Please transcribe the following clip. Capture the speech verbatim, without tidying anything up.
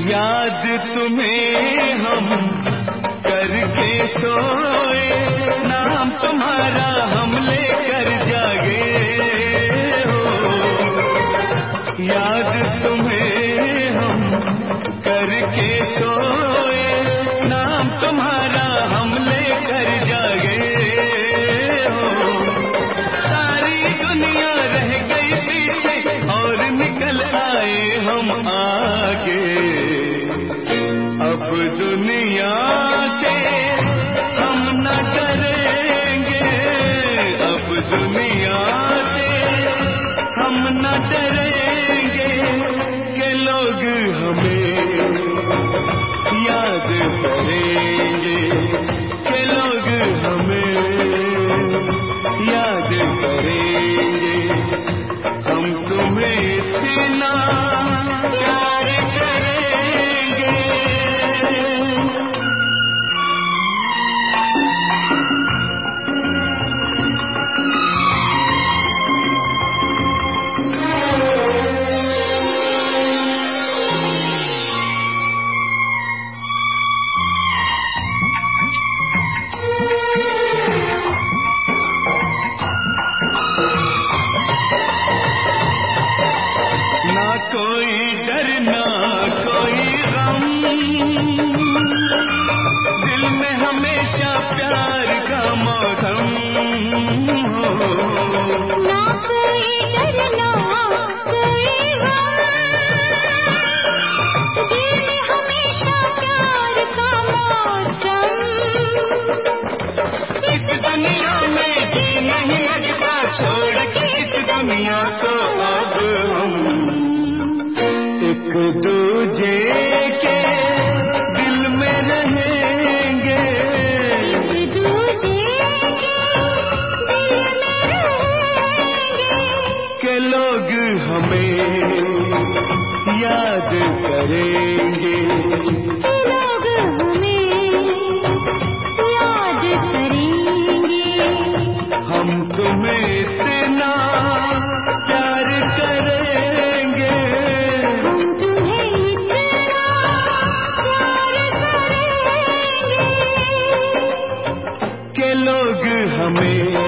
याद तुम्हें हम करके सोए, नाम तुम्हारा हम लेकर जागे हो। याद तुम्हें हम करके सोए, नाम तुम्हारा हम लेकर जागे हो। सारी दुनिया रह गई पीछे और निकल आए हम आगे। अब दुनिया से हम न डरेंगे, अब दुनिया से हम न डरेंगे कि लोग हमें याद करेंगे, कि लोग हमें याद करेंगे। हम तुम्हें इतना प्यार करेंगे। ना कोई डर ना कोई गम, दिल में हमेशा प्यार का मौसम हो। ना कोई डर ना कोई गम, दिल में हमेशा प्यार का मौसम। इस दुनिया में जी नहीं लगता, छोड़ के इस दुनिया को अब हम एक दूजे के दिल में रहेंगे, एक दूजे के दिल में रहेंगे। के लोग हमें याद करेंगे, के लोग हमें याद करेंगे। हम तुम्हें इतना प्यार करेंगे, हम तुम्हें इतना प्यार करेंगे के लोग हमें